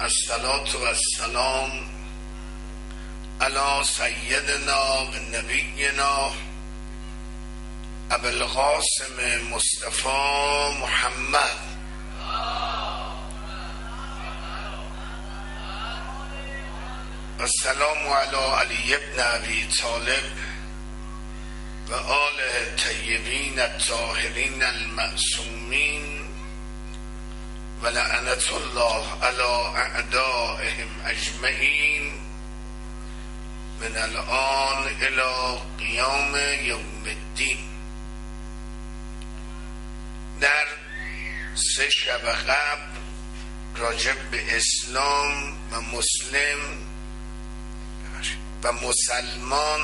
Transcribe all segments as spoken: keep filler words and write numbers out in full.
الصلاة والسلام علی سیدنا و نبینا ابو القاسم مصطفی محمد السلام علی علی ابن ابی طالب و آله الطیبین الطاهرین المعصومین و لعنت الله علی اعدائهم اجمعین من الان الی قیام یوم الدین. در سه شب قبل راجع به اسلام و مسلم و مسلمان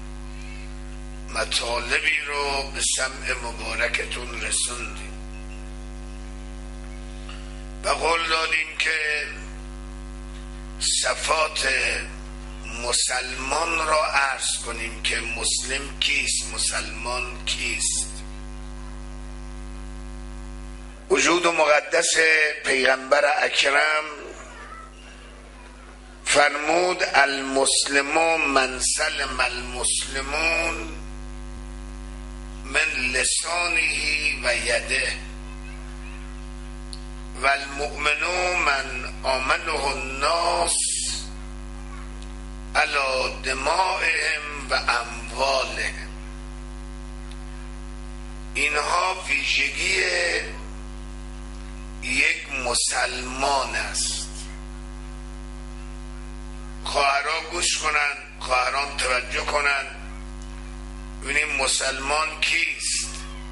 مطالبی رو به سمع مبارکتون رسوندیم و قول دادیم که صفات مسلمان را عرض کنیم که مسلم کیست، مسلمان کیست. وجود مقدس پیغمبر اکرم فرمود المسلمون من سلم المسلمون من لسانه و یده و المؤمنون من آمنه الناس علی دمائهم و اموالهم. اینها ویژگی یک مسلمان است. خواهران گوش کنن، خواهران توجه کنن، ببینیم مسلمان کیست.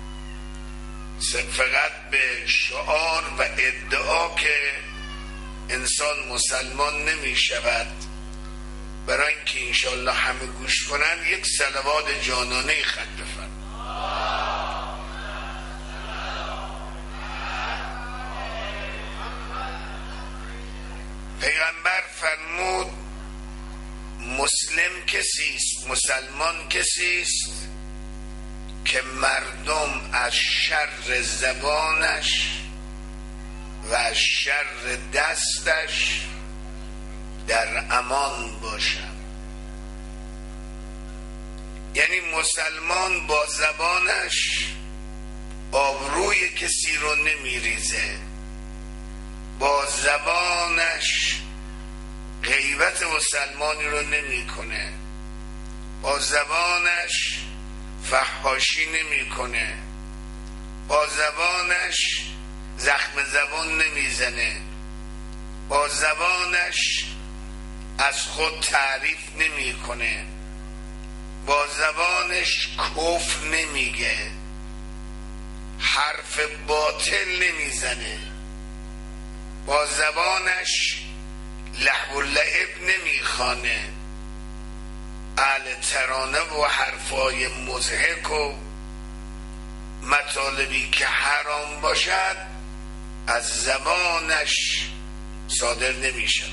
فقط به شعار و ادعا که انسان مسلمان نمی شود. برای اینکه انشالله همه گوش کنن یک صلوات جانانه خط بفرمایید. پیغمبر فرمود مسلم کسیست، مسلمان کسیست که مردم از شر زبانش و از شر دستش در امان باشند. یعنی مسلمان با زبانش آبروی کسی رو نمیریزه، با زبانش غیبت مسلمانی رو نمی کنه، با زبانش فحاشی نمی کنه، با زبانش زخم زبان نمیزنه، با زبانش از خود تعریف نمی کنه، با زبانش کفر نمیگه، حرف باطل نمیزنه، با زبانش لهو و لعب نمیخوانه، اهل ترانه و حرفای مضحک و مطالبی که حرام باشد از زبانش صادر نمی شود.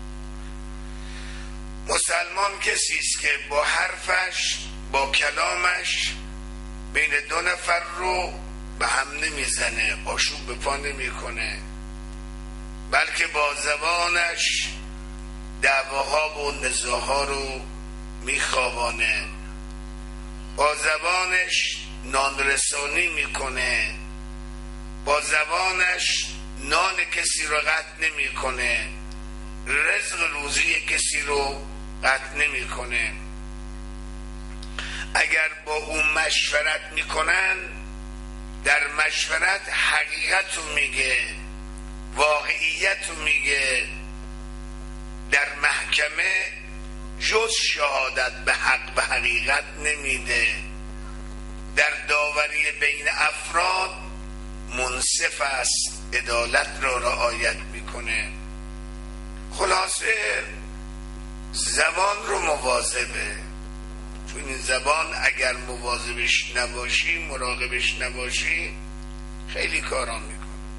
مسلمان کسی است که با حرفش، با کلامش بین دو نفر رو به هم نمیزنه، آشوب به پا نمی کنه، بلکه با زبانش دعواها و نزاعها رو میخوابانه، با زبانش نانرسانی میکنه، با زبانش نان کسی رو قطع نمیکنه، رزق روزی کسی رو قطع نمیکنه. اگر با اون مشورت میکنن در مشورت حقیقت رو میگه، واقعیت رو میگه، در محکمه جز شهادت به حق به حقیقت نمیده، در داوری بین افراد منصف است، عدالت را رعایت میکنه. خلاصه زبان رو مواظبه، چون این زبان اگر مواظبش نباشی، مراقبش نباشی، خیلی کارا میکنه.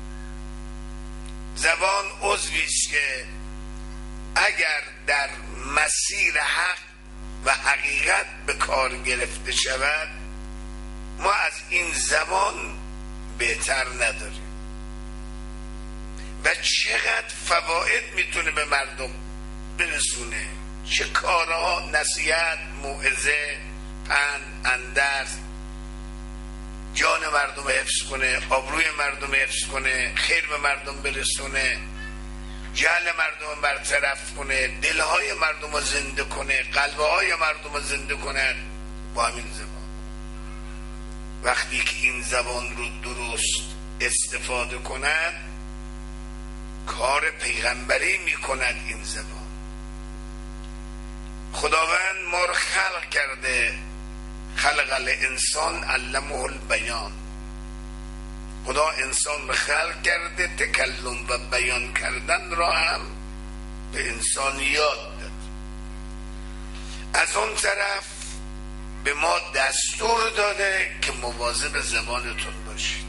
زبان عضوی است که اگر در مسیر حق و حقیقت به کار گرفته شود ما از این زبان بهتر نداریم. و چقدر فواید میتونه به مردم برسونه، چه کارها، نصیحت، موعظه، پند، اندرز، جان مردم حفظ کنه، آبروی مردم حفظ کنه، خیر به مردم برسونه، جهل مردم برطرف کنه، دلهای مردم رو زنده کنه، قلبهای مردم رو زنده کنه با همین زبان. وقتی که این زبان رو درست استفاده کنند کار پیغمبری میکند. این زبان خداوند ما رو خلق کرده، خلق الانسان علمه البیان. خدا انسان رو خلق کرده، تکلم و بیان کردن را هم به انسان یاد داد. از اون طرف به ما دستور داده که مواظب زبانتون باشید.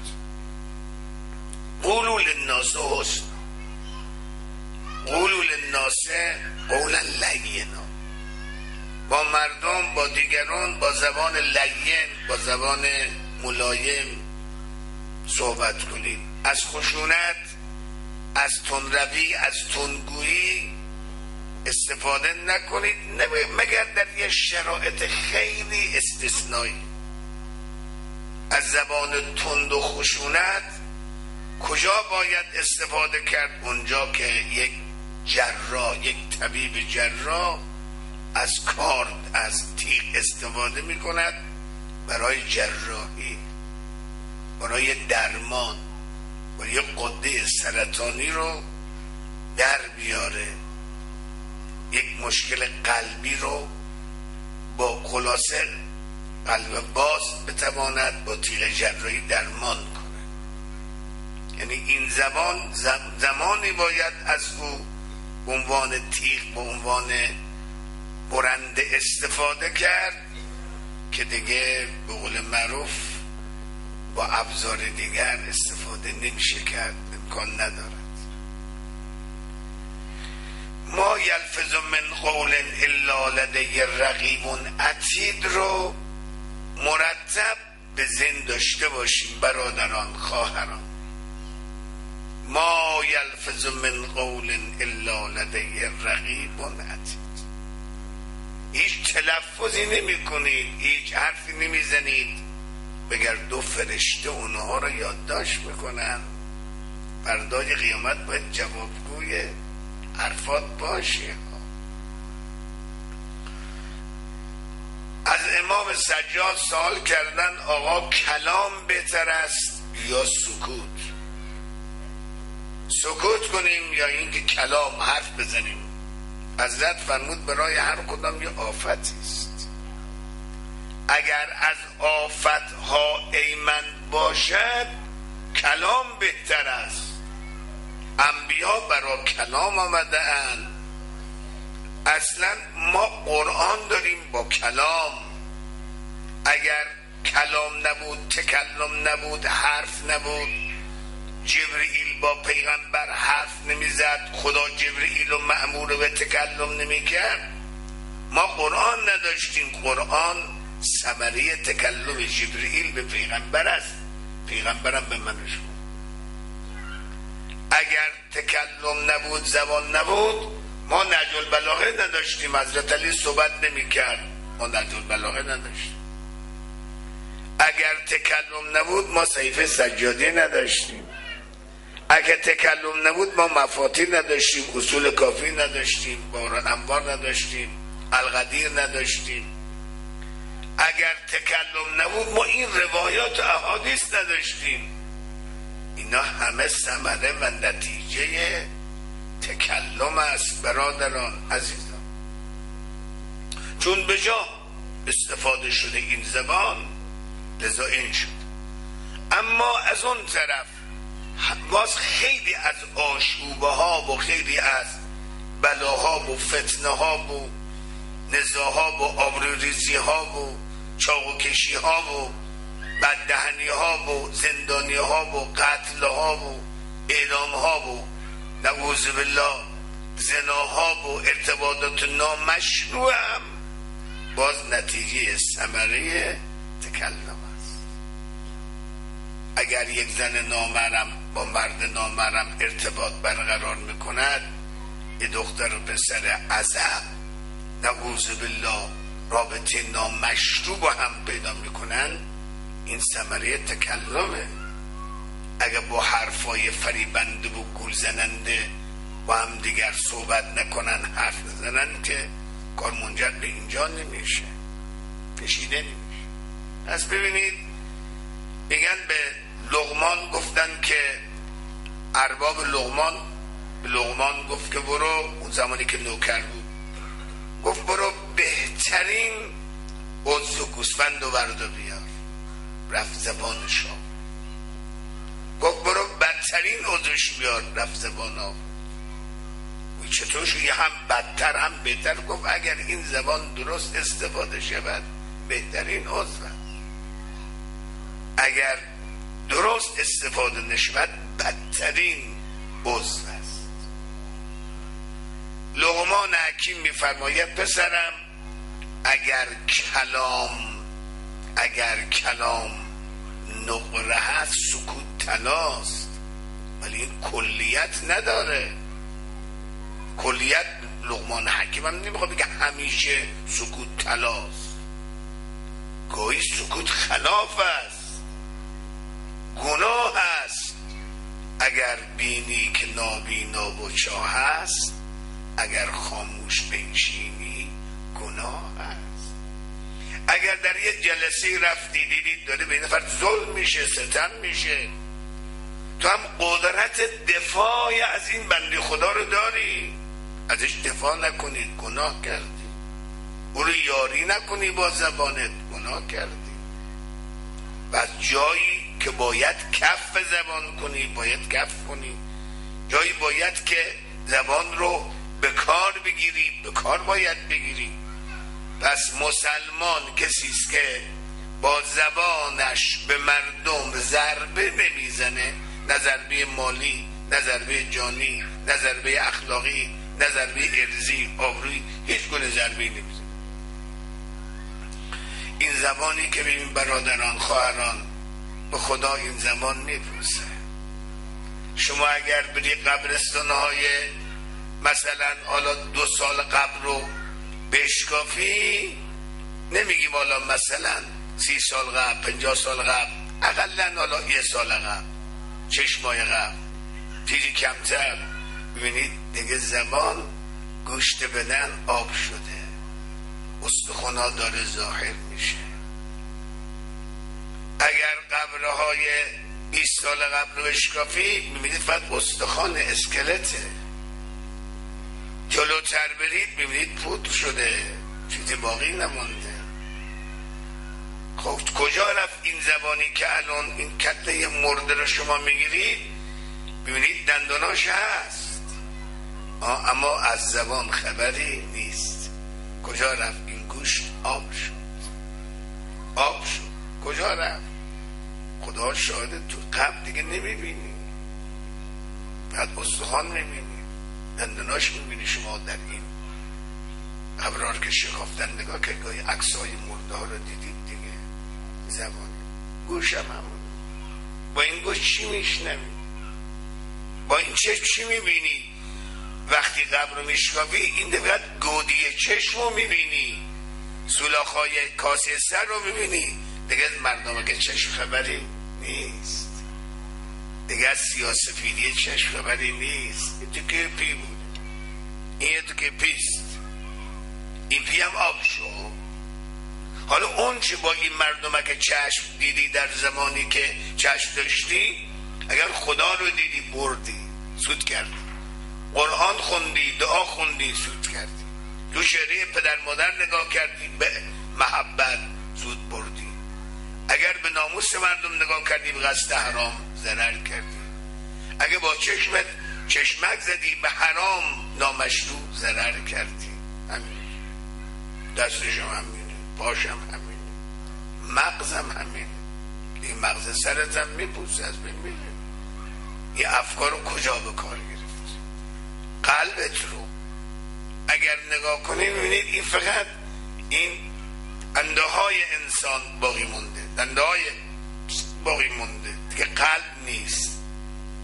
قولوا للناس حسنا، قولوا للناس قولا لینا. با مردم، با دیگران با زبان لین، با زبان ملایم صحبت کنید. از خشونت، از تندروی، از تندگویی استفاده نکنید مگر در یه شرایط خیلی استثنایی. از زبان تند و خشونت کجا باید استفاده کرد؟ اونجا که یک جراح، یک طبیب جراح از کارد، از تیغ استفاده می کند برای جراحی، برای درمان، برای قده سرطانی رو در بیاره، یک مشکل قلبی رو با خلاصه قلب باز بتواند با تیغ جراحی درمان کنه. یعنی این زبان زمانی باید از او به عنوان تیغ، به عنوان برنده استفاده کرد که دیگه به قول معروف با ابزار دیگر استفاده نمیشه کرد، امکان ندارد. ما یلفظ من قول الا لدی رقیب عتید رو مرتب به ذهن داشته باشیم برادران، خواهران. ما یلفظ من قول الا لدی رقیب عتید. هیچ تلفظی نمی کنید، هیچ حرفی نمی زنید بگر دو فرشته اونها رو یادداشت میکنن. فردای قیامت باید جوابگوی حرفات باشی. از امام سجاد سوال کردن آقا کلام بهتر است یا سکوت؟ سکوت کنیم یا اینکه کلام حرف بزنیم؟ حضرت فرمود برای هر کدام یه آفتی است. اگر از آفت ها ایمن باشد کلام بهتر است. انبیا برای کلام آمده اند. اصلا ما قرآن داریم با کلام. اگر کلام نبود، تکلم نبود، حرف نبود، جبرئیل با پیغمبر حرف نمیزد، خدا جبرئیل و مأمور به تکلم نمیکرد، ما قرآن نداشتیم. قرآن ثمره تکلم جبرئیل به پیغمبر است، پیغمبرم به من و شما. اگر تکلم نبود، زبان نبود، ما نهج البلاغه نداشتیم. حضرت علی صحبت نمیکرد، ما نهج البلاغه نداشتیم. اگر تکلم نبود ما صحیفه سجادی نداشتیم. اگر تکلم نبود ما مفاتیح نداشتیم، اصول کافی نداشتیم، باران انوار نداشتیم، القدیر نداشتیم. اگر تکلم نبود ما این روایات و احادیث نداشتیم. اینا همه ثمره و نتیجه تکلم است برادران عزیزان. چون به جا استفاده شده این زبان لذا این شد. اما از اون طرف باز خیلی از آشوبه ها و خیلی از بلاها و فتنه ها و نزاها و آبروریزی ها و چاق و کشی ها و بددهنی ها و زندانی ها و قتل ها و اعدام ها و نعوذ بالله زناها و ارتباطات نامشروع هم باز نتیجه ثمره تکلم است. اگر یک زن نامحرم با مرد نامحرم ارتباط برقرار میکند، یه دختر و پسر عزب نعوذ بالله رابطه نامشروع با هم پیدا میکنن، این ثمره تکلمه. اگه با حرفای فریبنده و گول زننده با هم دیگر صحبت نکنن، حرف نزنن، که کار منجر به اینجا نمیشه، کشیده نمیشه. پس ببینید میگن به لقمان گفتن که ارباب لقمان به لقمان گفت که برو، اون زمانی که نوکر بود، گفت برو بهترین عضو و گوسفند و ورد و بیار. رفت زبان شاه. گفت برو بدترین عضوش بیار. رفت زبان آب. چطور شو هم بدتر هم بهتر؟ گفت اگر این زبان درست استفاده شود بهترین عضو است، اگر درست استفاده نشود بدترین عضو است. لقمان حکیم میفرماید پسرم اگر کلام اگر کلام نقره هست سکوت طلاست، ولی این کلیت نداره. کلیت لقمان حکیم هم نمیخواد بگه همیشه سکوت طلاست، گاهی سکوت خلاف است، گناه است. اگر بینی که نابینا و چاه است، اگر خاموش بنشینی گناه است. اگر در یه جلسه رفتی دیدید داره به این نفر ظلم میشه، ستم میشه، تو هم قدرت دفاع از این بنده خدا رو داری، ازش دفاع نکنید گناه کردی. او رو یاری نکنی با زبانت، گناه کردی. و از جایی که باید کف زبان کنی باید کف کنی، جایی باید که زبان رو به کار بگیری به کار باید بگیری. پس مسلمان کسی است که با زبانش به مردم ضربه نمیزنه، نه ضربه مالی، نه ضربه جانی، نه ضربه اخلاقی، نه ضربه ارزی، آبرویی، هیچ گونه ضربه نمیزنه. این زبانی که ببین برادران خواهران، به خدا این زبان میپوسه. شما اگر بری قبرستان‌های مثلا حالا دو سال قبل رو بشکافی، نمیگیم حالا مثلا سی سال قبل، پنجاه سال قبل، اقلا حالا یه سال قبل، شش ماه قبل، چیزی کمتر، ببینید دیگه زبان گوشت بدن آب شده، استخوان‌ها داره ظاهر میشه. اگر قبرهای بیست سال قبل رو بشکافی میبینید فقط استخوان اسکلته، جلوتر برید میبینید پودر شده، چیزی باقی نمانده. خب کجا رفت این زبانی که الان این کتله مرده رو شما میگیرید ببینید دنداناش هست، آه اما از زبان خبری نیست. کجا رفت این گوشت؟ آب شد، آب شد. کجا رفت؟ خدا شاهده تو قبر دیگه نمیبینی، بعد استخوان میبینی، دنداناش میبینی. شما در این ابرار که شکافتن نگاه که گاهی عکسای مرده ها رو دیدید دیگه. زبان گوش هم همون، با این گوش چی میشنوی؟ با این چشم چی میبینی؟ وقتی قبر رو میشکافی این دفعه گودی چشم رو میبینی، سولاخای کاسه سر رو میبینی. دیگه از مردم که چشم خبری نیست، دیگه از سیاسفیدی چشم خبری نیست. این تو که پی بود، این تو که پیست، این پی هم آب شو. حالا اون چه با این مردم که چشم دیدی در زمانی که چشم داشتی، اگر خدا رو دیدی بردی، سود کردی، قرآن خوندی، دعا خوندی، سود کردی، تو شریع پدر مادر نگاه کردی، به محبت سود بردی. اگر به ناموس مردم نگاه کردی به قصد حرام ضرر کردی. اگر با چشمت چشمک زدی به حرام نامشروع ضرر کردی. همین دستشم همینه، پاشم همینه، مغزم همینه. این مغز سرت هم میپوسه، از بین میره. این افکار رو کجا به کار گرفت؟ قلبت رو اگر نگاه کنید میبینید این فقط این انده های انسان باقی مونده، انده های باقی مونده دیگه، قلب نیست.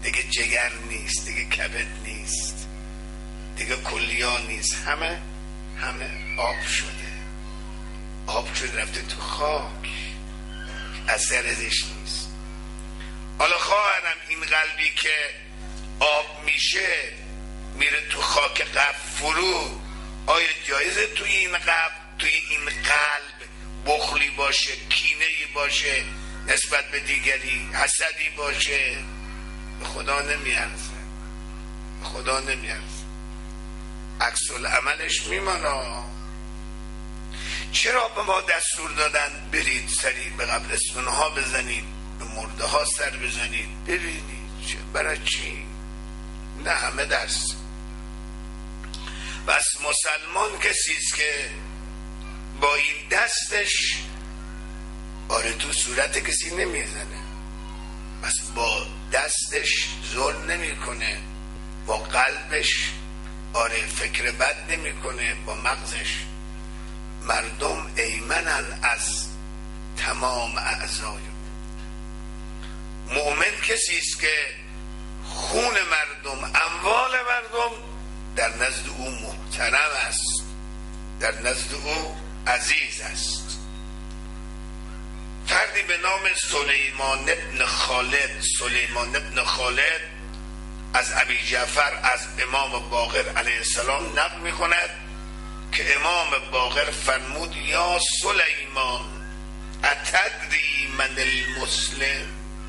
دیگه جگر نیست، دیگه کبد نیست، دیگه کلیا نیست، همه همه آب شده. آب شده رفته تو خاک، اثر ازش نیست. حالا خواهرم این قلبی که آب میشه میره تو خاک قلب فرو، آیا جایزه توی این قلب توی این قلب بخلی باشه، کینه‌ای باشه نسبت به دیگری، حسدی باشه؟ به خدا نمیارزه، به خدا نمیارزه، عکس العملش میمانا. چرا به ما دستور دادن برید سریع به قبرستون ها بزنید، به مرده ها سر بزنید، ببینید چه برای چی؟ نه همه درس. بس مسلمان کسیست که با این دستش آره تو صورت کسی نمیزنه، بس با دستش ظلم نمیکنه، با قلبش آره فکر بد نمیکنه، با مغزش. مردم ایمنن از تمام اعضای. مؤمن کسیست که خون مردم، اموال مردم در نزد او محترم است، در نزد او عزیز است. فردی به نام سلیمان ابن خالد، سلیمان ابن خالد از ابی جعفر از امام باقر علیه السلام نقل می کند که امام باقر فرمود یا سلیمان اتدری من المسلم.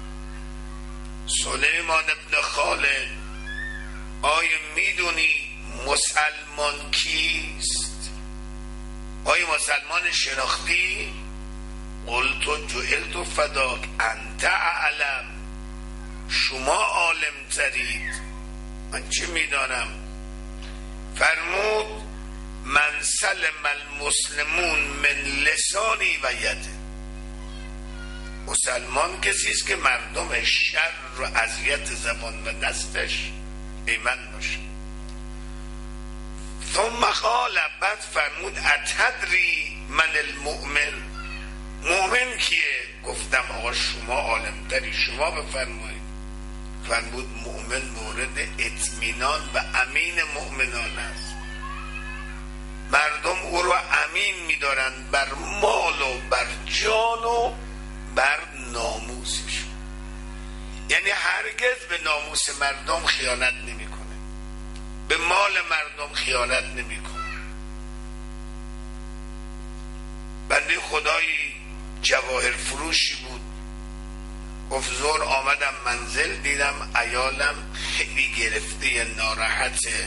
سلیمان ابن خالد آیا میدونی مسلمان کیست؟ آیا مسلمان شناختی؟ قلت جعلت فداک انت اعلم، شما عالم ترید، من چه میدانم. فرمود من سلم المسلمون من لسانی و یده. مسلمان کسیست که مردم شر و اذیت زبان و دستش ایمن باشه. ثم قال، بعد فرمود اتدری من المؤمن، مؤمن کیه؟ گفتم آقا شما عالم تری، شما بفرمایید. فرمود مؤمن مورد اطمینان و امین مؤمنان است، مردم او رو امین می‌دارند بر مال و بر جان و بر ناموسش، یعنی هرگز به ناموس مردم خیانت نمی‌کنه، به مال مردم خیانت نمی‌کنه. بنده خدایی جواهر فروشی بود، گفت زور آمدم منزل دیدم عیالم خیلی گرفته ناراحته،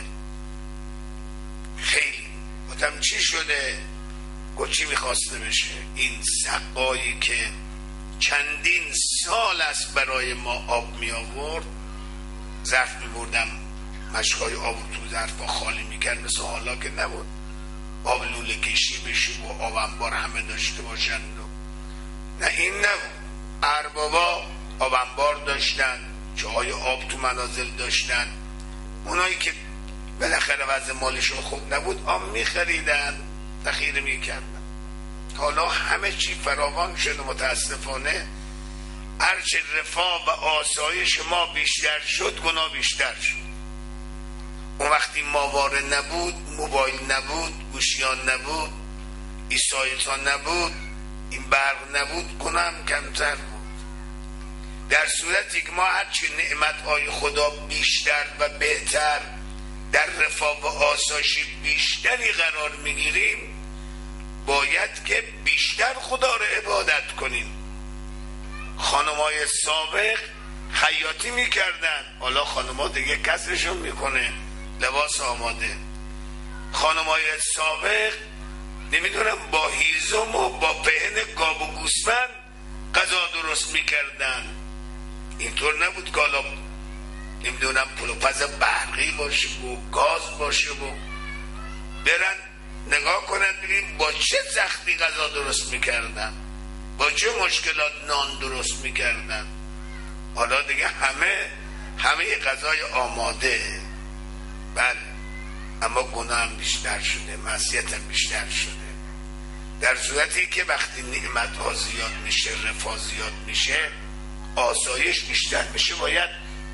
خیلی. گفتم چی شده؟ گفت چی میخواسته بشه؟ این سقایی که چندین سال است برای ما آب می آورد، ظرف می بردم مشکای آب تو ظرف خالی میکرد، مثل حالا که نبود آب لوله کشی بشه و آب انبار همه داشته باشند. نه این نبود، اربابا آب انبار داشتن، جاهای آب تو منازل داشتن، اونایی که بالاخره وضع مالشون خوب نبود آب میخریدن، ذخیره میکردن. حالا همه چی فراوان شد، متاسفانه هرچه رفاه و آسایش ما بیشتر شد گناه بیشتر شد. اون وقتی ماواره نبود، موبایل نبود، گوشیان نبود، ایسایتان نبود، این برق نبود، گناه هم کمتر بود. در صورتی که ما هرچی نعمت های خدا بیشتر و بهتر در رفاه و آسایش بیشتری قرار میگیریم، باید که بیشتر خدا رو عبادت کنیم. خانمای سابق خیاطی میکردن، حالا خانمها دیگه کسرشون میکنه، لباس آماده. خانمای سابق نمیدونم با هیزم و با پهن گاو و گوسفند غذا درست میکردن. اینطور نبود که حالا نمیدونم پلوپز برقی باشه و گاز باشه و برن نگاه کنن ببین با چه سختی غذا درست میکردن، با چه مشکلات نان درست میکردن. حالا دیگه همه همه غذای آماده. بله، اما گناه هم بیشتر شده، معصیت هم بیشتر شده. در صورتی که وقتی نعمت ها زیاد میشه، رفاه زیاد میشه، آسایش بیشتر میشه، باید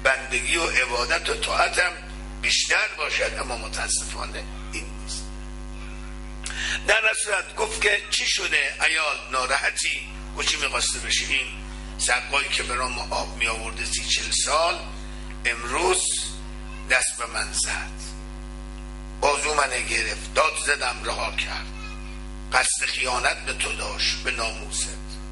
بندگی و عبادت و طاعتم بیشتر باشد، اما متاسفانه این نیست. در صورت گفت که چی شده عیال ناراحتی؟ و چی میخواسته بشه؟ این سقایی که برام آب می آورده سی چل سال امروز دست به من زد، بازو من گرفت، داد زدم رها کرد، قصد خیانت به تو داشت، به ناموست.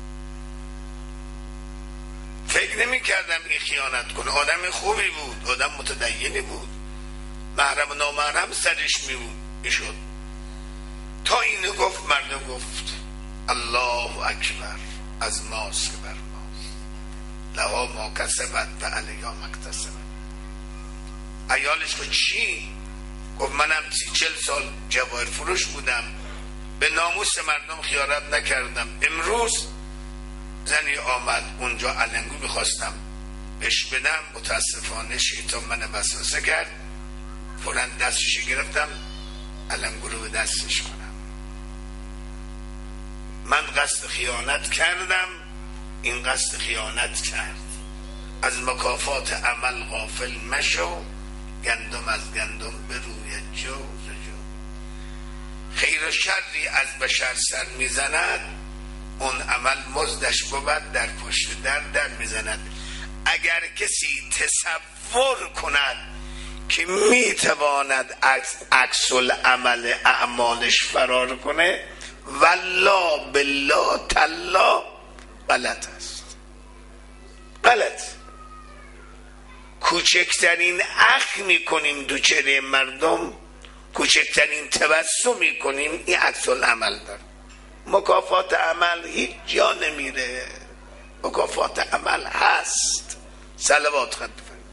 فکر نمی کردم این خیانت کنه. آدم خوبی بود، آدم متدینی بود، محرم و نامحرم سرش می بود میشد. تا اینو گفت مرد گفت الله اکبر، از ماست که بر ماست، لها ما کسبت و علیها ما اکتسبت. عیالش گفت چی؟ گفت منم سی چل سال جواهر فروش بودم، به ناموس مردم خیانت نکردم. امروز زنی آمد اونجا علنگو میخواستم بهش بدم، متاسفانه شیطان من وسوسه کرد، فوراً دستش گرفتم علنگو رو به دستش کنم. من قصد خیانت کردم، این قصد خیانت کرد. از مکافات عمل غافل مشو، گندم از گندم به روی جو جو. خیر و شری از بشر سر میزند، اون عمل مزدش بود در پشت در در میزند. اگر کسی تصور کند که میتواند عکس العمل اعمالش فرار کنه، والله بالله تالله غلط است. غلط. کوچکترین اخ میکنیم دو چهره مردم، کوچکترین تبسم میکنیم، این عکس العمل داره. مکافات عمل هیچ جا نمیره، مکافات عمل هست. صلوات خواهد بفرمایید.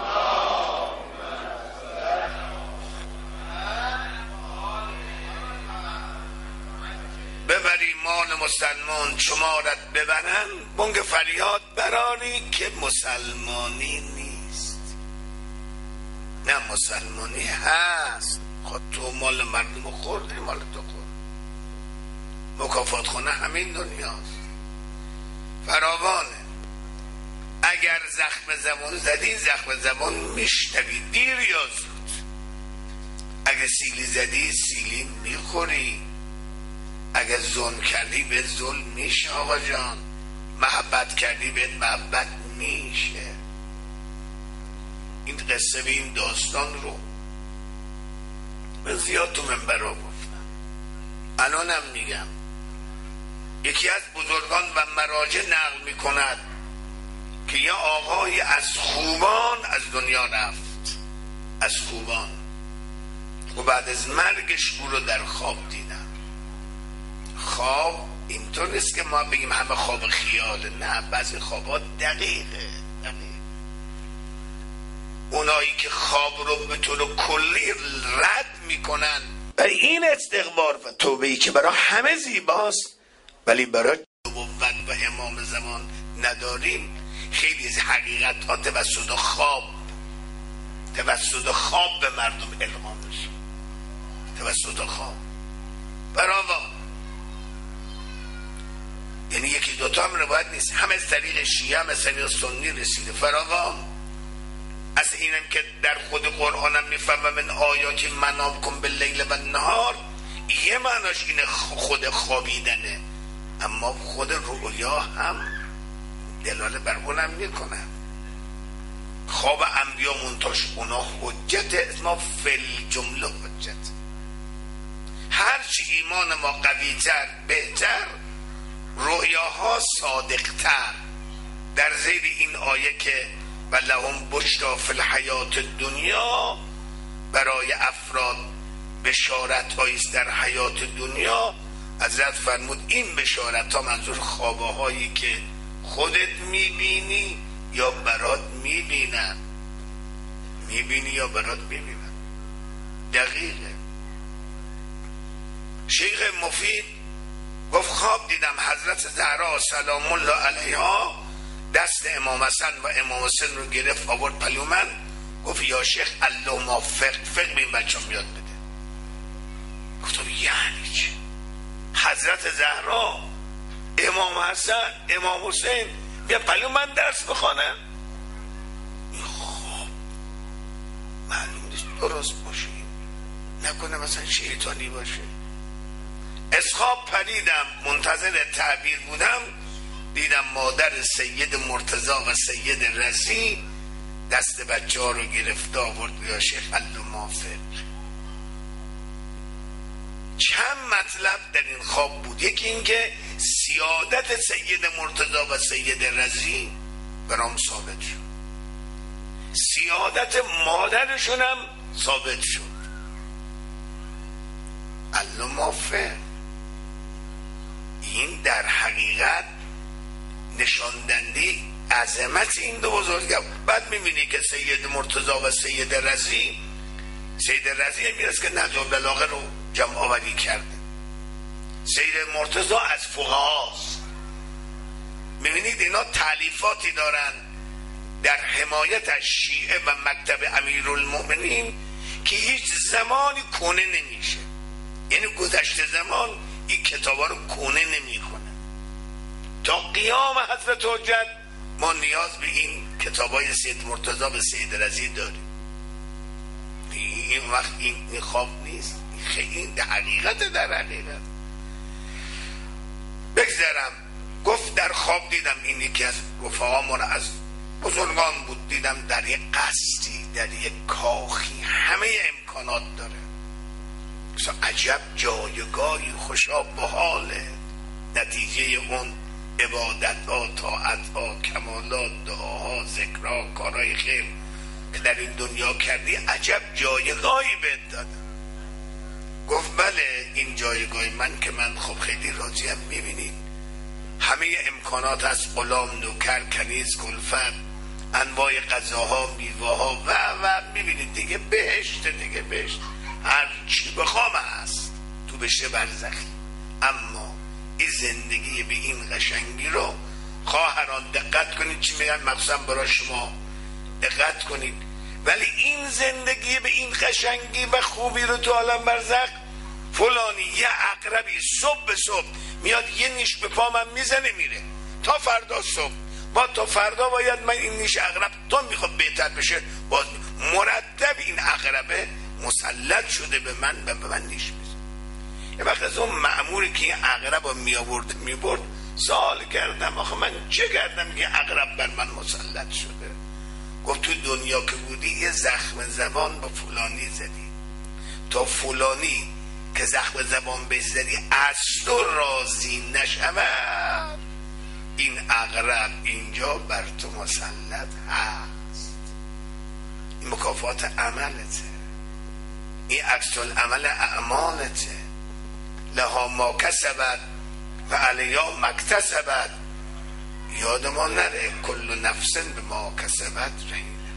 ببری مال مسلمان شمارت ببرن، بانگ فریاد براری که مسلمانی نیست. نه، مسلمانی هست. خود تو مال مردم خوردی، مال تو خورد. مکافات خونه همین دنیاست، فراوانه. اگر زخم زبان زدی، زخم زبان میشنوی دیر یا زود. اگر سیلی زدی، سیلی میخوری. اگر ظلم کردی به ظلم میشه آقا جان. محبت کردی به محبت میشه. این قصه به این داستان رو من زیاد تو منبرها گفتم، الانم میگم. یکی از بزرگان و مراجع نقل میکند که یه آقای از خوبان از دنیا رفت، از خوبان، و بعد از مرگش او رو در خواب دیدن. خواب اینطور نیست که ما بگیم همه خواب خیاله، نه، بعضی خوابات دقیقه. دقیق اونایی که خواب رو به طور کلی رد میکنن، برای این استغفار و توبه‌ای که برای همه زیباست ولی برای نبوت و امام زمان نداریم، خیلی از حقیقتات توسط خواب توسط خواب به مردم الهام میشه. توسط خواب فراوان. یعنی یکی دوتا هم روایت نیست، همه از طریق شیعه، هم از طریق سنی رسیده، فراوان. از اینم که در خود قرآنم میفهمم من آیاتی منام کن به لیل و نهار، یه معناش اینه خود خوابیدنه، اما خود رؤیا هم دلاله بر اونم میکنه. خواب انبیا منتاش اونا حجت، اسما فل جمله حجت. هرچی ایمان ما قویتر بهتر، رؤیاها صادقتر. در زیر این آیه که و لهم بشرا فی الحیات دنیا، برای افراد بشارت هاییست در حیات دنیا. حضرت فرمود این بشارت ها منظور خوابه هایی که خودت میبینی یا برات میبینن. میبینی یا برات میبینن. دقیقه. شیخ مفید گفت خواب دیدم حضرت زهرا سلام الله علیها دست امام حسن و امام حسین رو گرفت آورد پلو من، گفت یا شیخ الله موفق، فقه به این بچه هم یاد بده. گفتم یعنی چه؟ حضرت زهرا، امام حسن، امام حسین بیا پلو من درس بخوانم؟ این درست باشه، نکنه مثلا شیطانی باشه. از خواب پریدم، منتظر تعبیر بودم، دیدم مادر سید مرتضی و سید رضی دست بچه ها رو گرفت آورد یا شیخ الله موافق. چند مطلب در این خواب بود. یکی این که سیادت سید مرتضی و سید رضی برام ثابت شد، سیادت مادرشونم ثابت شد. الله موافق. این در حقیقت نشاندنده عظمت این دو بزرگوار. بعد میبینی که سید مرتضی و سید رضی، سید رضی میرسه که نهج البلاغه رو جمع آوری کرده، سید مرتضی از فقهاست. میبینید اینا تالیفاتی دارن در حمایت از شیعه و مکتب امیرالمؤمنین که هیچ زمانی کونه نمیشه، یعنی گذشته زمان این کتابا رو کونه نمیکنه. تا قیام حضرت حجت ما نیاز به این کتابای سید مرتضی و سید رضی داریم. این وقت این خواب نیست، خیلی در حقیقت در حقیقت. بگذارم گفت در خواب دیدم این یکی از رفقامون از بزرگان بود، دیدم در یک قصدی، در یک کاخی همه امکانات داره، مثلا عجب جایگاهی خوشا به حاله، نتیجه اون عبادت ها، طاعت ها، کمالات، دعاها، ذکرها، کارهای خیر که در این دنیا کردی، عجب جایگاهی بهت دادم. گفت بله این جایگاه من که من خب خیلی راضیم. میبینید همه امکانات از غلام، نوکر، کنیز، کلفت، انواع غذاها، میوه‌ها و و میبینید دیگه بهشت، دیگه بهشت هر چی بخوام هست تو بشه برزخی. اما این زندگی به این قشنگی رو خواهران دقت کنید چی میگن، مخصوصا برای شما دقت کنید، ولی این زندگی به این قشنگی و خوبی رو تو عالم برزخ، فلانی یه عقربی صبح به صبح میاد یه نیش به پا من میزنه میره تا فردا صبح، با تا فردا باید من این نیش عقرب تا میخواد بهتر بشه باز مرتب این عقربه مسلط شده به من و به من نیش میزنه. یه وقت از اون مأموری که این عقرب رو میآورد میبرد سوال کردم آخه من چه کردم که عقرب بر من مسلط شده؟ گفت تو دنیا که بودی یه زخم زبان با فلانی زدی، تا فلانی که زخم زبان بزدی از تو راضی نشود، این عقرب اینجا بر تو مسلط هست. این مکافات عملته، این عکس العمل اعمالته. لها ما کسبت و علیها ما اکتسبت. یاد ما نره کل نفس به ما کسبت رهینه.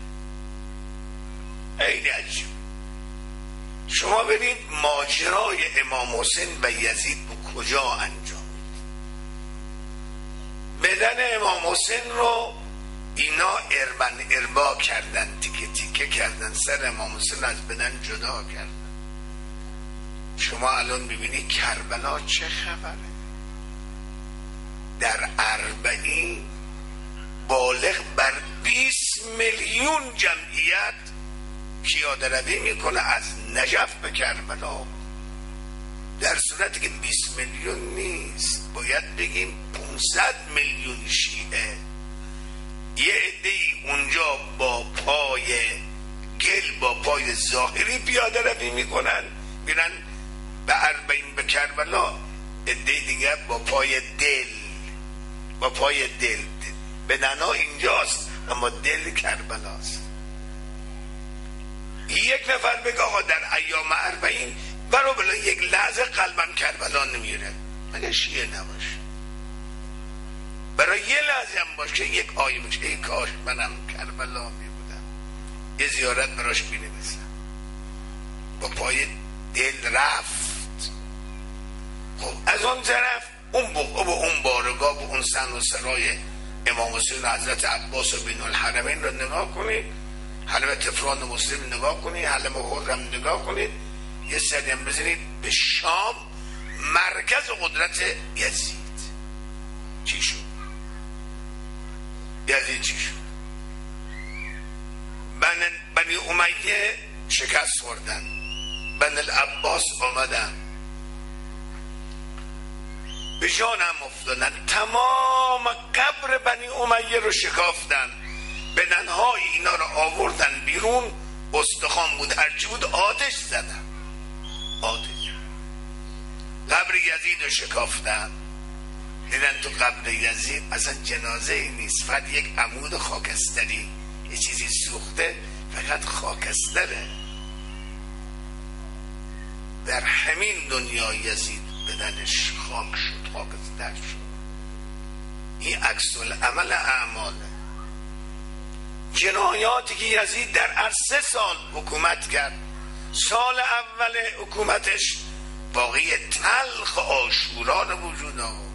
خیلی عجیب. شما ببینید ماجرای امام حسین و یزید به کجا انجام میده. بدن امام حسین رو اینا اربن اربا کردن، تیکه تیکه کردن، سر امام حسین از بدن جدا کردن. شما الان ببینید کربلا چه خبره. در اربعین بالغ بر بیست میلیون جمعیت پیاده روی میکنه از نجف به کربلا، در صورتی که بیست میلیون نیست، باید بگیم پانصد میلیون شیعه. یه عده‌ای اونجا با پای گل، با پای ظاهری پیاده روی میکنن میرن به اربعین به کربلا، عده دیگه با پای دل، با پای دل. بدنا اینجاست اما دل کربلاست. یک نفر بگه آقا در ایام اربعین برو بلا یک لحظه قلبم کربلا نمیره، مگه شیعه نباشه. برای یه لحظه هم باشه یک آیه باشه ای کاش منم کربلا می بودم، یه زیارت براش می نویسم. با پای دل رفت. خب از اون طرف اون بقعه و اون بارگاه و اون سن و سرای امام حسین حضرت عباس و بین الحرمین رو نگاه کنید، حلم تفران مسلم نگاه کنید، حلم خرم نگاه کنید، یه سریم بزنید به شام، مرکز قدرت یزید. چی شد؟ یزید چی شد؟ بنی امیه شکست خوردن. بن العباس آمدن به جانم افتادن، تمام قبر بنی امیه رو شکافتن، بدنهای اینا رو آوردن بیرون، استخوان بود هرچی بود آتش زدن. آتش قبر یزید رو شکافتن، دیدن تو قبر یزید اصلا جنازه ای نیست، فقط یک عمود خاکستری، یه چیزی سوخته فقط خاکستره. در همین دنیا یزید بدنش خاک شد، خاکستر شد. این عکس العمل اعماله. جنایاتی که یزید در عرض سه سال حکومت کرد، سال اول حکومتش واقعی تلخ عاشورا رو وجود آورد،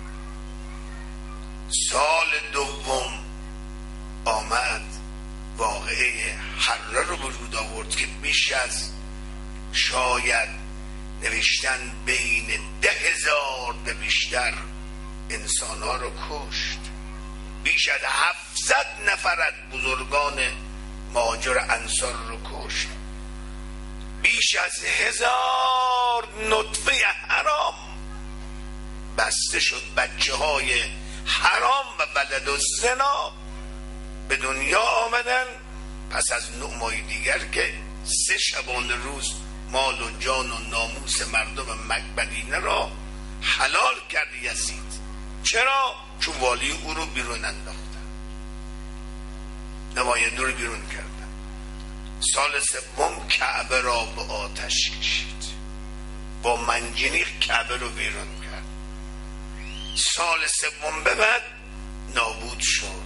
سال دوم آمد واقعه حره رو وجود آورد که بیش از شاید نوشتن بین ده هزار به بیشتر انسان ها رو کشت، بیش از هفتصد نفر از بزرگان مهاجر انصار رو کشت، بیش از هزار نطفه حرام بسته شد، بچه های حرام و ولد و زنا به دنیا آمدن. پس از نه ماه دیگر که سه شبانه روز مال و جان و ناموس مردم مدینه را حلال کرد یزید. چرا؟ چون والی او رو بیرون انداختن، نماینده رو بیرون کردن. سال سوم کعبه را به آتش کشید، با منجنیق کعبه رو بیرون کرد. سال سوم به بعد نابود شد،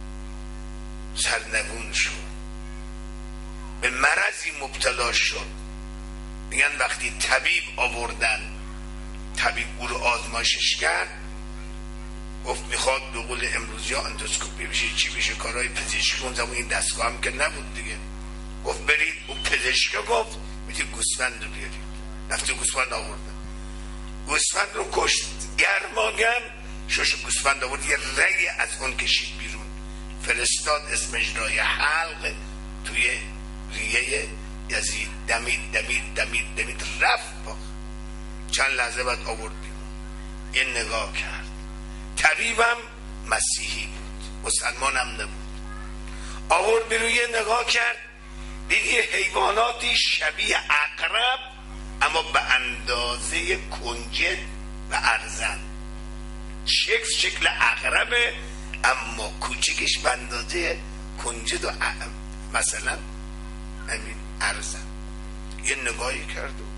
سرنگون شد، به مرضی مبتلا شد. میگن وقتی طبیب آوردن، طبیب او رو آزمایشش کرد، گفت میخواد به قول امروزی ها اندوسکوپی بشه، چی بشه، کارهای پزشکی. اون زمان این دستگاه هم که نبود دیگه. گفت برید، اون پزشکا گفت میتونی گوسفند رو بیارید. رفته گوسفند آوردن، گوسفند رو کشت، گرماگرم شش گوسفند آورد، یه رگی از اون کشید بیرون، فرستاد اسمش رای حلق توی ریه یزید، دمید دمید دمید دمید رفت باخ. چند لحظه بعد آورد بیرون، یه نگاه کرد. طبیبم مسیحی بود، مسلمان هم نبود. آورد بیرون یه نگاه کرد، دید یه حیواناتی شبیه عقرب اما به اندازه کنجد و ارزن، شکل شکل عقربه اما کوچکش به اندازه کنجد و مثلا همین ارزن. یه نگاهی کرد و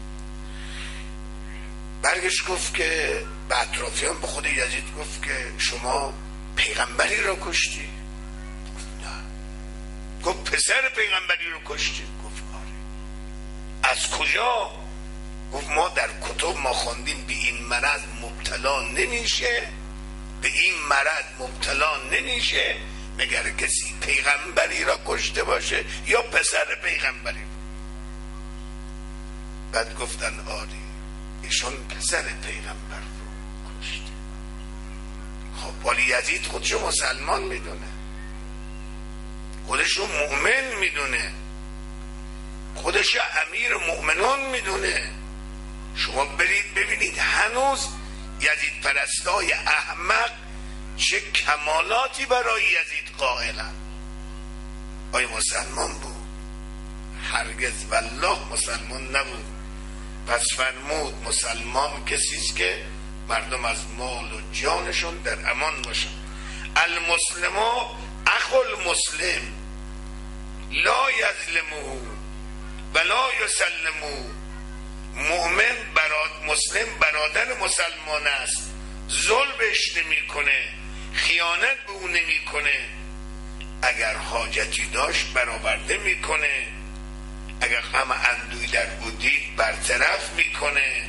برگش گفت که به اطرافیان، به خود یزید گفت که شما پیغمبری رو کشتی؟ گفت نه. گفت پسر پیغمبری رو کشتی؟ گفت آره. از کجا؟ گفت ما در کتب ما خوندیم به این مرض مبتلا نمیشه، به این مرض مبتلا نمیشه مگر کسی پیغمبری را کشته باشه یا پسر پیغمبری. بعد گفتن آری ایشون پسر پیغمبر رو کشته. خب ولی یزید خودشو مسلمان میدونه، خودشو مؤمن میدونه، خودشو امیر مؤمنان میدونه. شما برید ببینید هنوز یزید پرستای احمق چه کمالاتی برای یزید قائلن. آیا مسلمان بود؟ هرگز والله مسلمان نبود. پس فرمود مسلمان کسیست که مردم از مال و جانشون در امان باشن. المسلم اخو المسلم لا یظلمه ولا یسلمه. مؤمن براد مسلم برادر مسلمان است، ظلم بهش نمی کنه، خیانت به اون نمی کنه، اگر حاجتی داشت برآورده می کنه، اگر غم اندوی در بودید برطرف می کنه.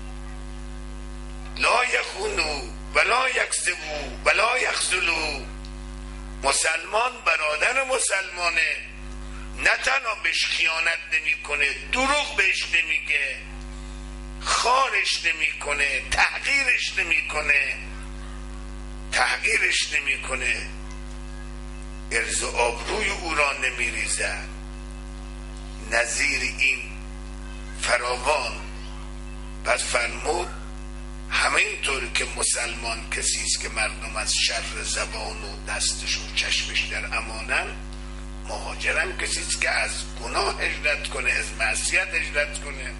لا یخونو ولا یکذبو ولا یخذلو. مسلمان برادر مسلمانه، نه تنها بهش خیانت نمی کنه، دروغ بهش نمیگه، خارش نمی کنه، تحقیرش نمی کنه، تحقیرش نمی کنه، ارز و آبروی او را نمی ریزد، نظیر این فراوان. پس فرمود همینطور که مسلمان کسی است که مردم از شر زبان و دستش و چشمش در امانن، مهاجرم کسی است که از گناه هجرت کنه، از معصیت هجرت کنه.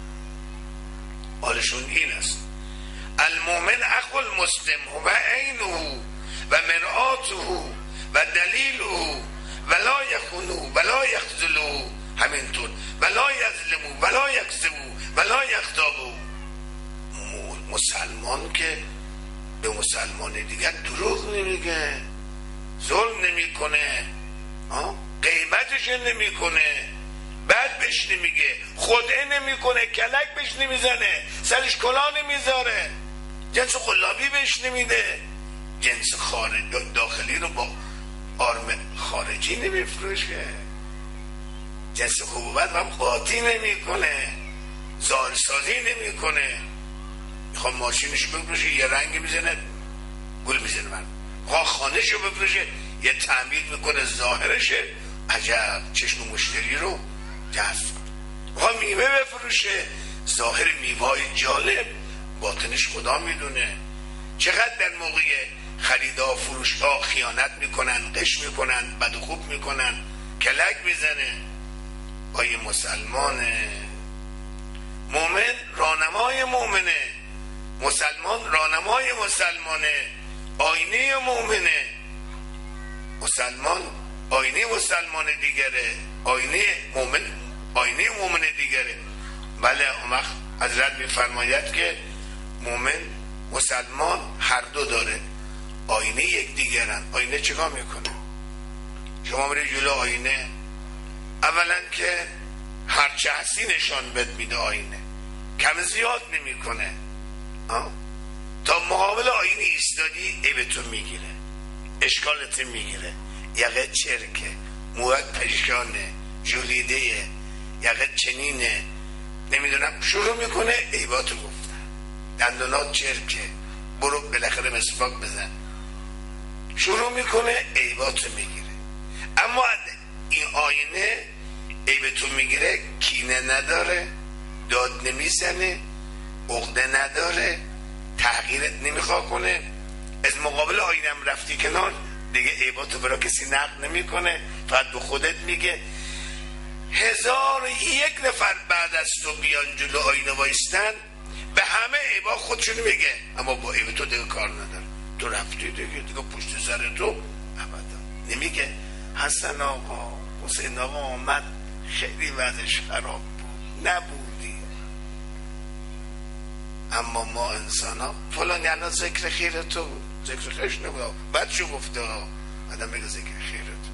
حالشون این است. المؤمن اخو المسلم و عینه و مرآته و دلیله ولا یخونه ولا یخذله، همینطور ولا یظلمه ولا یکذبه ولا یغتابه. مسلمان که به مسلمان دیگر دروغ نمیگه، ظلم نمیکنه، غیبتش نمیکنه، بد بهش نمیگه، خدعه نمیکنه، کلک بهش نمیزنه، سرش کلاه نمیذاره، جنس قلابی بهش نمیده، جنس خارج داخلی رو با آرم خارجی نمیفروشه، جنس حبوبت هم قاطی نمیکنه، زارسازی نمیکنه. میخوام ماشینش بفروشه یه رنگ میزنه گل میزنه، من میخوام خانهشو بفروشه یه تعمیر میکنه ظاهرشه عجب چشم مشتری رو جذب. میخوام میوه بفروشه ظاهر میوه‌های جالب، باطنش خدا میدونه. چقدر در موقع خریدا فروشها خیانت میکنن، قش میکنن، بد و خوب میکنن، کلک میزنه. آیه مسلمانه، مومن رانمای مومنه، مسلمان رانمای مسلمانه، آینه مومنه. مسلمان آینه مسلمان دیگره، آینه مومن آینه مومن دیگره. بله اون وقت حضرت میفرماید که مومن مسلمان هر دو داره، آینه یک دیگرن. آینه چیکار میکنه؟ شما میری جلو آینه، اولا که هرچه هستی نشان بد میده، آینه کم زیاد نمیکنه. تا مقابل آینه ایستادی عیبتو میگیره، اشکالت میگیره، یقه چرکه، موت پریشانه، جولیده، یقه چنینه، نمیدونم، شروع میکنه عیباتو گفتن، دندونات چرکه، برو بالاخره مسواک بزن، شروع میکنه عیباتو میگیره. اما این آینه عیبتو میگیره، کینه نداره، داد نمیزنه، عقده نداره، تغییرت نمیخواه کنه. از مقابل آینم رفتی کنار دیگه عیباتو برای کسی نقد نمیکنه، فقط به خودت میگه. هزار یک نفر بعد از تو بیان جلو آینه وایستن، به همه عیبا خودشون میگه، اما با عیب تو دیگه کار نداره. تو رفتی دیگه دیگه پشت سر تو ابدا نمیگه. حسن آقا، حسین آقا آمد خیلی وضعش خراب بود، نبودی. اما ما انسان ها فلان یعنی ذکر خیر تو بود، ذکر خیرش نبود، بعد شو گفته آدم بگه ذکر خیر تو.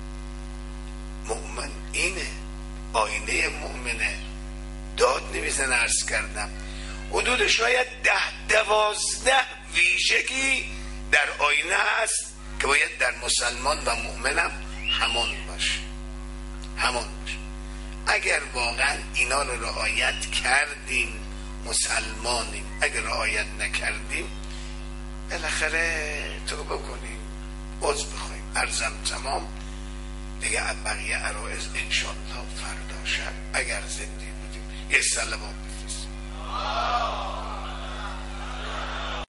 مؤمن اینه، آینه مؤمنه، داد نمیزن. عرض کردم حدود شاید ده دوازده ویژگی در آینه هست که باید در مسلمان و مؤمنم همان باشه، همان باشه. اگر واقعا اینا رو رعایت کردیم مسلمانیم، اگر رعایت نکردیم بالاخره توبه کنیم، عذر بخوایم. عرضم تمام دیگه، بقیه عرایض انشالله فردا شب اگر زنده بودیم یه سلام بفرستیم.